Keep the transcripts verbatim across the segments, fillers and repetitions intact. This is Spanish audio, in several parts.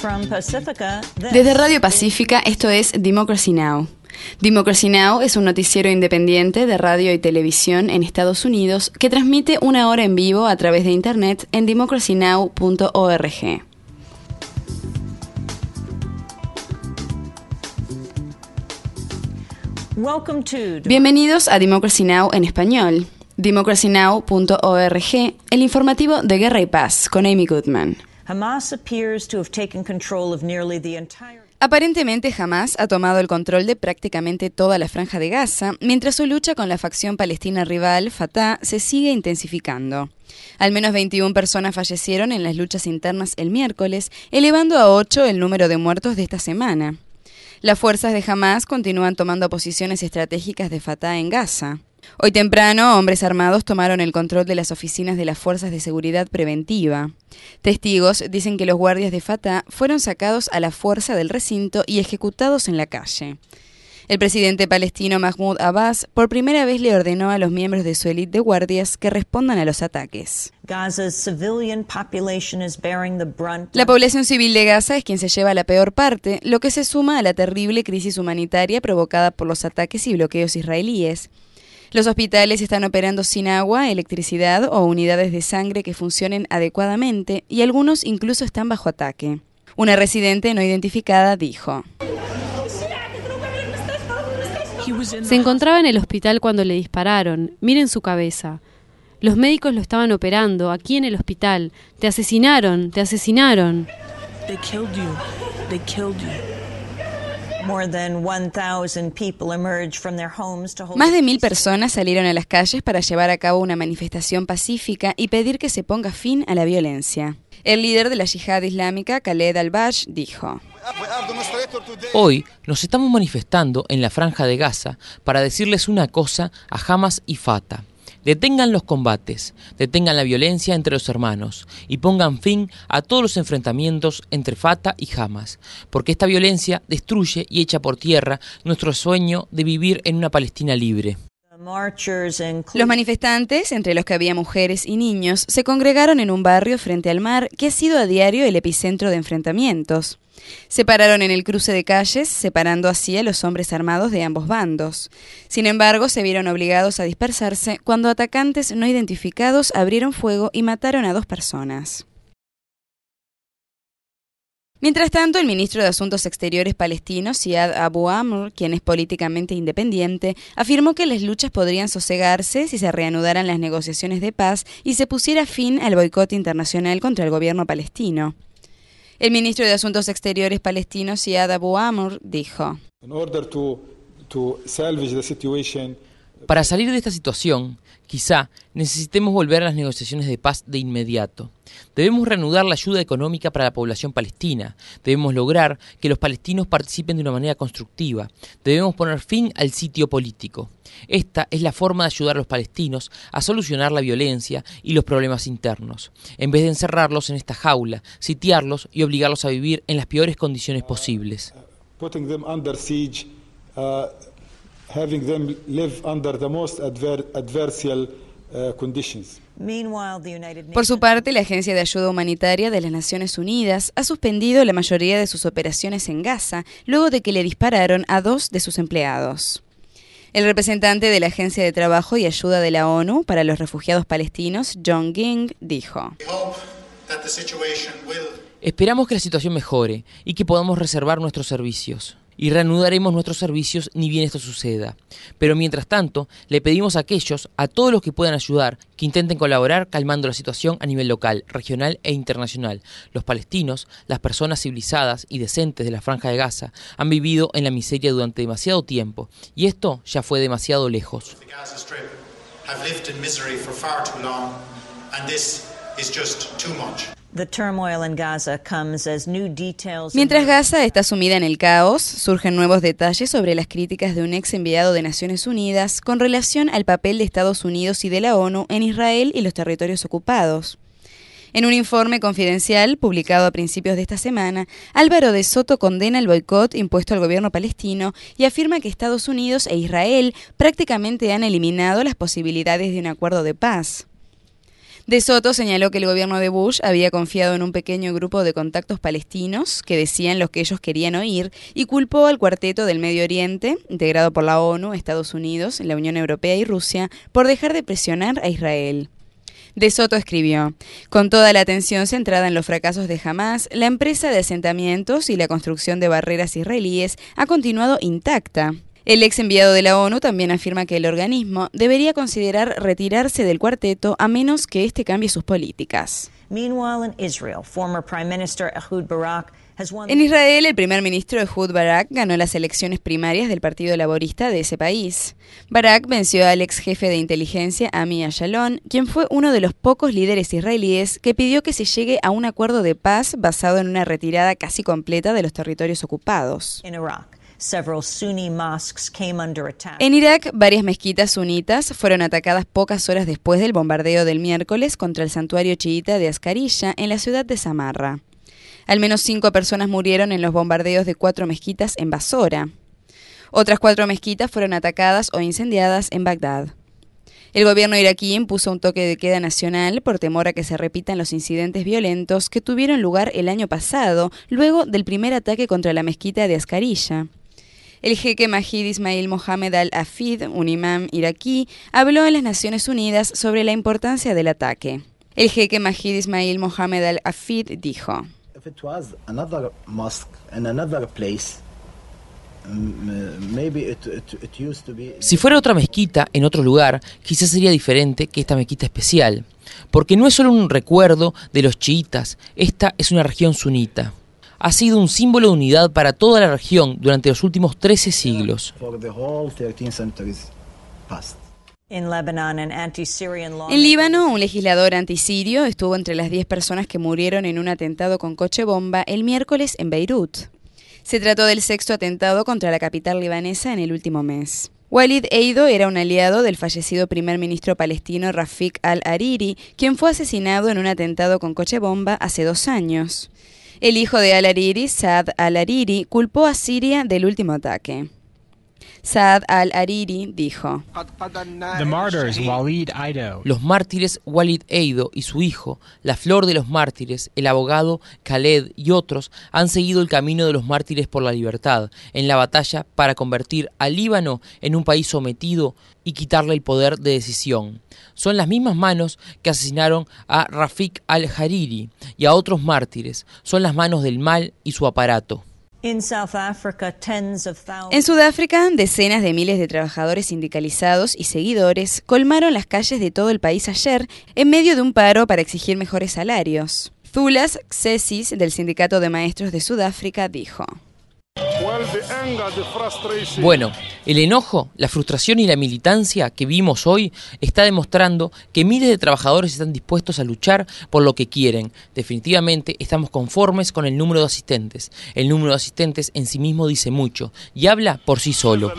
Desde Radio Pacífica, esto es Democracy Now! Democracy Now! Es un noticiero independiente de radio y televisión en Estados Unidos que transmite una hora en vivo a través de Internet en democracy now punto org. Bienvenidos a Democracy Now! En español. democracy now punto org, el informativo de Guerra y Paz, con Amy Goodman. Aparentemente Hamás ha tomado el control de prácticamente toda la franja de Gaza, mientras su lucha con la facción palestina rival, Fatah, se sigue intensificando. Al menos veintiuna personas fallecieron en las luchas internas el miércoles, elevando a ocho el número de muertos de esta semana. Las fuerzas de Hamás continúan tomando posiciones estratégicas de Fatah en Gaza. Hoy temprano, hombres armados tomaron el control de las oficinas de las Fuerzas de Seguridad Preventiva. Testigos dicen que los guardias de Fatah fueron sacados a la fuerza del recinto y ejecutados en la calle. El presidente palestino Mahmoud Abbas por primera vez le ordenó a los miembros de su élite de guardias que respondan a los ataques. La población civil de Gaza es quien se lleva la peor parte, lo que se suma a la terrible crisis humanitaria provocada por los ataques y bloqueos israelíes. Los hospitales están operando sin agua, electricidad o unidades de sangre que funcionen adecuadamente y algunos incluso están bajo ataque. Una residente no identificada dijo: Se encontraba en el hospital cuando le dispararon. Miren su cabeza. Los médicos lo estaban operando aquí en el hospital. Te asesinaron, te asesinaron. They killed you. They killed you. Más de mil personas salieron a las calles para llevar a cabo una manifestación pacífica y pedir que se ponga fin a la violencia. El líder de la yihad islámica, Khaled al-Bash, dijo: Hoy nos estamos manifestando en la franja de Gaza para decirles una cosa a Hamás y Fatah. Detengan los combates, detengan la violencia entre los hermanos y pongan fin a todos los enfrentamientos entre Fatah y Hamás, porque esta violencia destruye y echa por tierra nuestro sueño de vivir en una Palestina libre. Los manifestantes, entre los que había mujeres y niños, se congregaron en un barrio frente al mar que ha sido a diario el epicentro de enfrentamientos. Se pararon en el cruce de calles, separando así a los hombres armados de ambos bandos. Sin embargo, se vieron obligados a dispersarse cuando atacantes no identificados abrieron fuego y mataron a dos personas. Mientras tanto, el ministro de Asuntos Exteriores palestino, Ziad Abu Amr, quien es políticamente independiente, afirmó que las luchas podrían sosegarse si se reanudaran las negociaciones de paz y se pusiera fin al boicot internacional contra el gobierno palestino. El ministro de Asuntos Exteriores palestino, Ziad Abu Amr, dijo: Para salir de esta situación, quizá necesitemos volver a las negociaciones de paz de inmediato. Debemos reanudar la ayuda económica para la población palestina. Debemos lograr que los palestinos participen de una manera constructiva. Debemos poner fin al sitio político. Esta es la forma de ayudar a los palestinos a solucionar la violencia y los problemas internos, en vez de encerrarlos en esta jaula, sitiarlos y obligarlos a vivir en las peores condiciones posibles. Putting them under siege, uh, having them live under the most adver- adversarial uh, conditions. Por su parte, la Agencia de Ayuda Humanitaria de las Naciones Unidas ha suspendido la mayoría de sus operaciones en Gaza luego de que le dispararon a dos de sus empleados. El representante de la Agencia de Trabajo y Ayuda de la ONU para los Refugiados Palestinos, John Ging, dijo: Esperamos que la situación mejore y que podamos reservar nuestros servicios. Y reanudaremos nuestros servicios ni bien esto suceda. Pero mientras tanto, le pedimos a aquellos, a todos los que puedan ayudar, que intenten colaborar calmando la situación a nivel local, regional e internacional. Los palestinos, las personas civilizadas y decentes de la Franja de Gaza, han vivido en la miseria durante demasiado tiempo, y esto ya fue demasiado lejos. Mientras Gaza está sumida en el caos, surgen nuevos detalles sobre las críticas de un ex enviado de Naciones Unidas con relación al papel de Estados Unidos y de la ONU en Israel y los territorios ocupados. En un informe confidencial publicado a principios de esta semana, Álvaro de Soto condena el boicot impuesto al gobierno palestino y afirma que Estados Unidos e Israel prácticamente han eliminado las posibilidades de un acuerdo de paz. De Soto señaló que el gobierno de Bush había confiado en un pequeño grupo de contactos palestinos que decían lo que ellos querían oír y culpó al cuarteto del Medio Oriente, integrado por la ONU, Estados Unidos, la Unión Europea y Rusia, por dejar de presionar a Israel. De Soto escribió: con toda la atención centrada en los fracasos de Hamás, la empresa de asentamientos y la construcción de barreras israelíes ha continuado intacta. El ex enviado de la ONU también afirma que el organismo debería considerar retirarse del cuarteto a menos que este cambie sus políticas. En Israel, el primer ministro Ehud Barak ganó las elecciones primarias del Partido Laborista de ese país. Barak venció al ex jefe de inteligencia Ami Ayalon, quien fue uno de los pocos líderes israelíes que pidió que se llegue a un acuerdo de paz basado en una retirada casi completa de los territorios ocupados. En Irak, varias mezquitas sunitas fueron atacadas pocas horas después del bombardeo del miércoles contra el santuario chiita de Ascarilla en la ciudad de Samarra. Al menos cinco personas murieron en los bombardeos de cuatro mezquitas en Basora. Otras cuatro mezquitas fueron atacadas o incendiadas en Bagdad. El gobierno iraquí impuso un toque de queda nacional por temor a que se repitan los incidentes violentos que tuvieron lugar el año pasado, luego del primer ataque contra la mezquita de Ascarilla. El jeque Majid Ismail Mohammed al-Hafid, un imán iraquí, habló en las Naciones Unidas sobre la importancia del ataque. El jeque Majid Ismail Mohammed al-Hafid dijo: si fuera otra mezquita en otro lugar, quizás sería diferente que esta mezquita especial, porque no es solo un recuerdo de los chiitas, esta es una región sunita. Ha sido un símbolo de unidad para toda la región durante los últimos trece siglos. En Líbano, un legislador antisirio estuvo entre las diez personas que murieron en un atentado con coche bomba el miércoles en Beirut. Se trató del sexto atentado contra la capital libanesa en el último mes. Walid Eido era un aliado del fallecido primer ministro palestino Rafik al-Hariri, quien fue asesinado en un atentado con coche bomba hace dos años. El hijo de al-Hariri, Saad al-Hariri, culpó a Siria del último ataque. Saad al-Hariri dijo: los mártires Walid Eido y su hijo, la flor de los mártires, el abogado Khaled y otros han seguido el camino de los mártires por la libertad en la batalla para convertir al Líbano en un país sometido y quitarle el poder de decisión. Son las mismas manos que asesinaron a Rafik al-Hariri y a otros mártires. Son las manos del mal y su aparato. En Sudáfrica, decenas de miles de trabajadores sindicalizados y seguidores colmaron las calles de todo el país ayer en medio de un paro para exigir mejores salarios. Thulas Xesis, del Sindicato de Maestros de Sudáfrica, dijo: bueno, el enojo, la frustración y la militancia que vimos hoy está demostrando que miles de trabajadores están dispuestos a luchar por lo que quieren. Definitivamente estamos conformes con el número de asistentes. El número de asistentes en sí mismo dice mucho y habla por sí solo.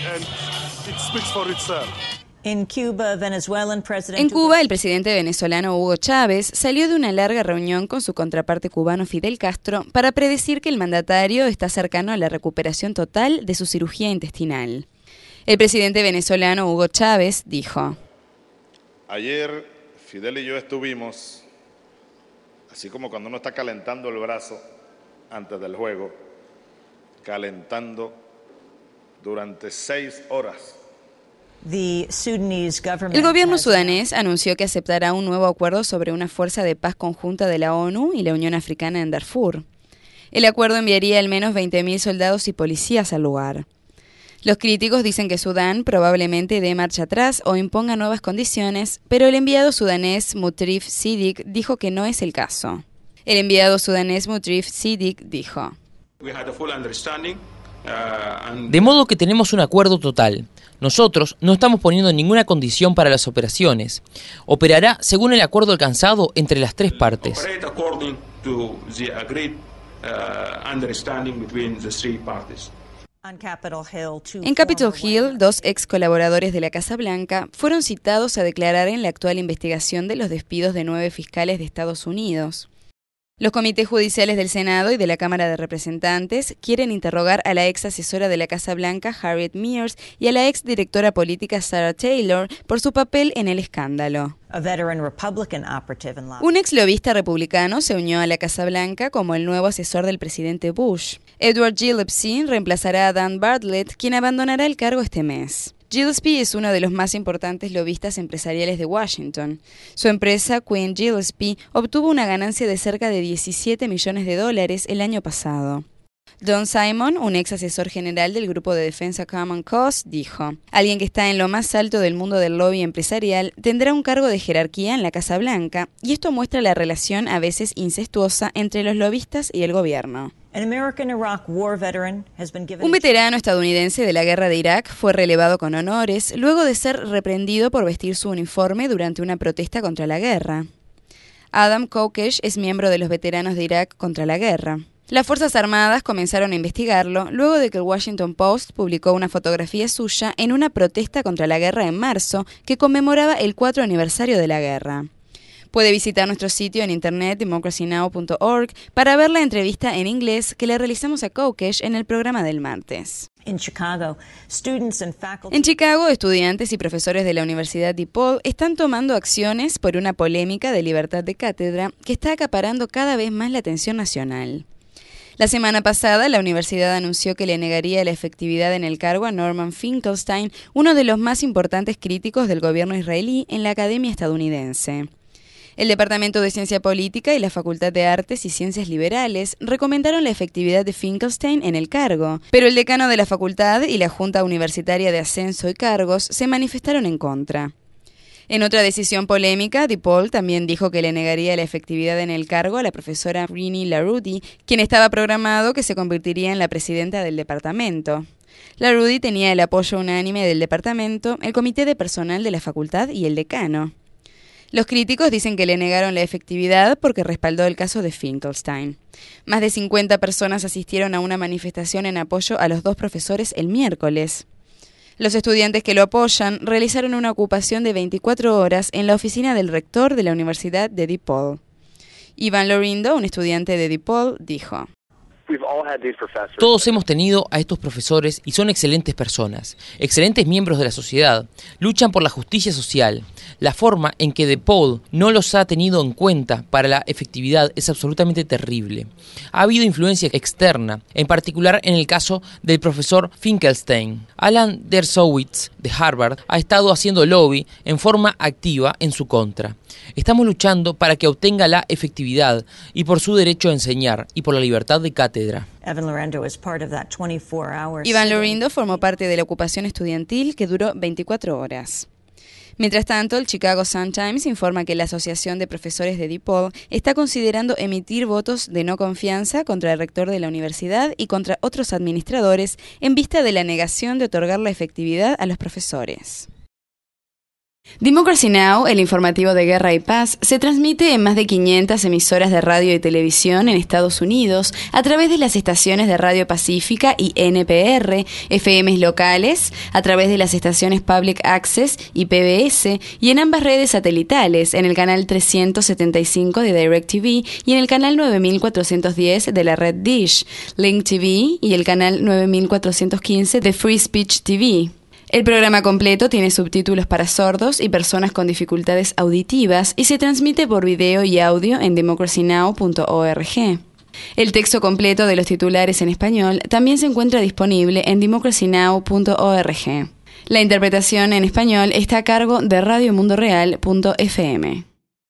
En Cuba, el presidente venezolano Hugo Chávez salió de una larga reunión con su contraparte cubano Fidel Castro para predecir que el mandatario está cercano a la recuperación total de su cirugía intestinal. El presidente venezolano Hugo Chávez dijo: ayer Fidel y yo estuvimos, así como cuando uno está calentando el brazo antes del juego, calentando durante seis horas. El gobierno sudanés anunció que aceptará un nuevo acuerdo sobre una fuerza de paz conjunta de la ONU y la Unión Africana en Darfur. El acuerdo enviaría al menos veinte mil soldados y policías al lugar. Los críticos dicen que Sudán probablemente dé marcha atrás o imponga nuevas condiciones, pero el enviado sudanés Mutrif Siddiq dijo que no es el caso. El enviado sudanés Mutrif Siddiq dijo: de modo que tenemos un acuerdo total. Nosotros no estamos poniendo ninguna condición para las operaciones. Operará según el acuerdo alcanzado entre las tres partes. En Capitol Hill, dos ex colaboradores de la Casa Blanca fueron citados a declarar en la actual investigación de los despidos de nueve fiscales de Estados Unidos. Los comités judiciales del Senado y de la Cámara de Representantes quieren interrogar a la ex asesora de la Casa Blanca, Harriet Miers, y a la ex directora política, Sarah Taylor, por su papel en el escándalo. Un ex lobista republicano se unió a la Casa Blanca como el nuevo asesor del presidente Bush. Edward Gillespie reemplazará a Dan Bartlett, quien abandonará el cargo este mes. Gillespie es uno de los más importantes lobistas empresariales de Washington. Su empresa, Quinn Gillespie, obtuvo una ganancia de cerca de diecisiete millones de dólares el año pasado. Don Simon, un ex asesor general del grupo de defensa Common Cause, dijo: alguien que está en lo más alto del mundo del lobby empresarial tendrá un cargo de jerarquía en la Casa Blanca, y esto muestra la relación a veces incestuosa entre los lobistas y el gobierno. Un veterano estadounidense de la guerra de Irak fue relevado con honores luego de ser reprendido por vestir su uniforme durante una protesta contra la guerra. Adam Kokesh es miembro de los veteranos de Irak contra la guerra. Las Fuerzas Armadas comenzaron a investigarlo luego de que el Washington Post publicó una fotografía suya en una protesta contra la guerra en marzo que conmemoraba el cuatro aniversario de la guerra. Puede visitar nuestro sitio en internet democracy now punto org para ver la entrevista en inglés que le realizamos a Kokesh en el programa del martes. En Chicago, estudiantes y profesores de la Universidad DePaul están tomando acciones por una polémica de libertad de cátedra que está acaparando cada vez más la atención nacional. La semana pasada, la universidad anunció que le negaría la efectividad en el cargo a Norman Finkelstein, uno de los más importantes críticos del gobierno israelí en la academia estadounidense. El Departamento de Ciencia Política y la Facultad de Artes y Ciencias Liberales recomendaron la efectividad de Finkelstein en el cargo, pero el decano de la facultad y la Junta Universitaria de Ascenso y Cargos se manifestaron en contra. En otra decisión polémica, DePaul también dijo que le negaría la efectividad en el cargo a la profesora Rini LaRudy, quien estaba programado que se convertiría en la presidenta del departamento. LaRudy tenía el apoyo unánime del departamento, el comité de personal de la facultad y el decano. Los críticos dicen que le negaron la efectividad porque respaldó el caso de Finkelstein. Más de cincuenta personas asistieron a una manifestación en apoyo a los dos profesores el miércoles. Los estudiantes que lo apoyan realizaron una ocupación de veinticuatro horas en la oficina del rector de la Universidad de DePaul. Ivan Lorindo, un estudiante de DePaul, dijo: todos hemos tenido a estos profesores y son excelentes personas, excelentes miembros de la sociedad, luchan por la justicia social. La forma en que DePaul no los ha tenido en cuenta para la efectividad es absolutamente terrible. Ha habido influencia externa, en particular en el caso del profesor Finkelstein. Alan Dershowitz, de Harvard, ha estado haciendo lobby en forma activa en su contra. Estamos luchando para que obtenga la efectividad y por su derecho a enseñar y por la libertad de cátedra. Ivan Lorindo formó parte de la ocupación estudiantil que duró veinticuatro horas. Mientras tanto, el Chicago Sun-Times informa que la Asociación de Profesores de DePaul está considerando emitir votos de no confianza contra el rector de la universidad y contra otros administradores en vista de la negación de otorgar la efectividad a los profesores. Democracy Now!, el informativo de Guerra y Paz, se transmite en más de quinientas emisoras de radio y televisión en Estados Unidos a través de las estaciones de Radio Pacífica y N P R, F Ms locales, a través de las estaciones Public Access y P B S, y en ambas redes satelitales, en el canal trescientos setenta y cinco de DirecTV y en el canal nueve mil cuatrocientos diez de la red Dish, Link T V y el canal nueve mil cuatrocientos quince de Free Speech T V. El programa completo tiene subtítulos para sordos y personas con dificultades auditivas y se transmite por video y audio en democracy now punto org. El texto completo de los titulares en español también se encuentra disponible en democracy now punto org. La interpretación en español está a cargo de radio mundo real punto f m.